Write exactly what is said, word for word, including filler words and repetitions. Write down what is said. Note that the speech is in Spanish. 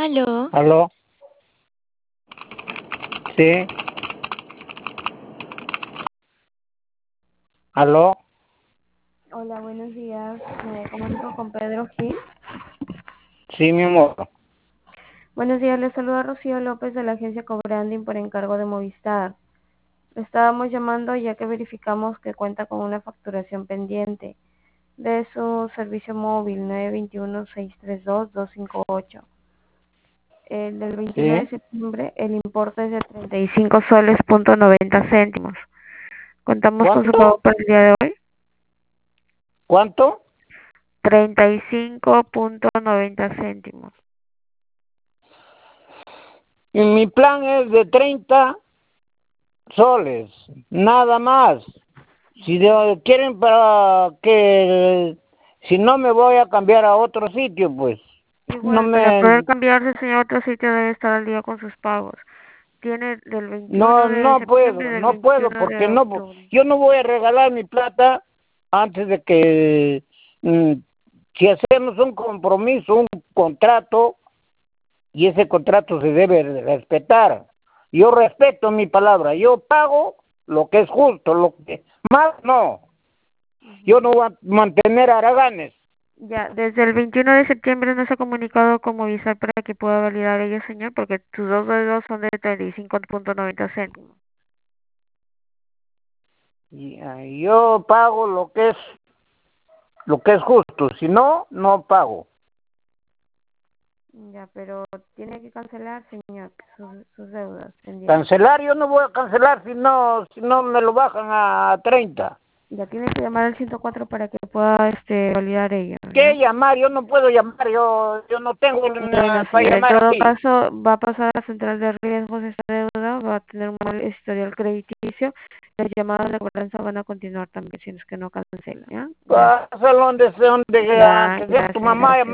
Aló. ¿Aló? Sí. ¿Aló? Hola, buenos días. Me comunico con Pedro Gil. Sí, mi amor. Buenos días, les saluda Rocío López de la agencia Cobranding por encargo de Movistar. Le estábamos llamando ya que verificamos que cuenta con una facturación pendiente de su servicio móvil nueve dos uno, seis tres dos, dos cinco ocho. El del veintiuno de Sí. septiembre el importe es de treinta y cinco soles punto noventa céntimos. Contamos con su pago ¿Cuánto? para el día de hoy. ¿Cuánto? treinta y cinco punto noventa céntimos. Y mi plan es de treinta soles, nada más. Si de- quieren para que, si no me voy a cambiar a otro sitio, pues. No Igual, para poder me, cambiarse, señor, a otro sitio debe estar al día con sus pagos. Tiene del veintiuno no, de no septiembre puedo, y del no puedo, veintiuno de porque no, octubre. yo no voy a regalar mi plata antes de que, mm, si hacemos un compromiso, un contrato, y ese contrato se debe de respetar. Yo respeto mi palabra, yo pago lo que es justo, lo que más no. Yo Ujú. no voy a mantener haraganes. Ya, desde el veintiuno de septiembre no se ha comunicado con Movistar para que pueda validar ello, señor, porque tus dos dedos son de treinta y cinco punto noventa céntimos. Y, ah, yo pago lo que es lo que es justo, si no, no pago. Ya, pero tiene que cancelar, señor, sus, sus deudas pendientes. Cancelar, yo no voy a cancelar si no, si no me lo bajan a treinta. Ya tiene que llamar al ciento cuatro para que pueda este, validar ello, ¿ya? ¿Qué llamar? Yo no puedo llamar, yo yo no tengo Bueno, nada para señor, en llamar todo ahí. caso, va a pasar a central de riesgos esta deuda, va a tener un mal historial crediticio. Las llamadas de cobranza van a continuar también, si es que no cancela, ¿ya? Gracias. Pásalo donde, donde, Ya, aunque sea tu gracias, mamá. gracias.